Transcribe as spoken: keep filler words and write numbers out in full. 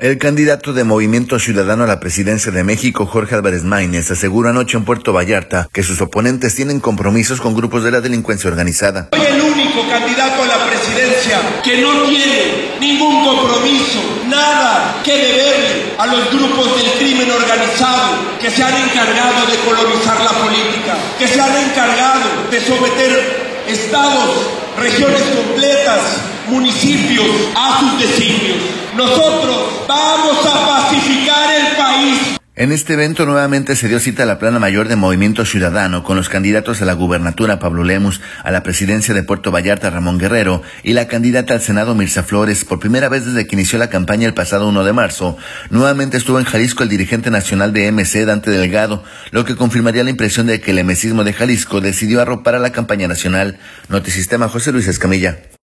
El candidato de Movimiento Ciudadano a la presidencia de México, Jorge Álvarez Maínez, aseguró anoche en Puerto Vallarta que sus oponentes tienen compromisos con grupos de la delincuencia organizada. Soy el único candidato a la presidencia que no tiene ningún compromiso, nada que deberle a los grupos del crimen organizado que se han encargado de colonizar la política, que se han encargado de someter estados, regiones completas, municipios a sus designios. Nosotros vamos a pacificar el país. En este evento nuevamente se dio cita a la plana mayor de Movimiento Ciudadano con los candidatos a la gubernatura Pablo Lemus, a la presidencia de Puerto Vallarta Ramón Guerrero y la candidata al Senado Mirza Flores. Por primera vez desde que inició la campaña el pasado uno de marzo, nuevamente estuvo en Jalisco el dirigente nacional de M C, Dante Delgado, lo que confirmaría la impresión de que el emesismo de Jalisco decidió arropar a la campaña nacional. Notisistema, José Luis Escamilla.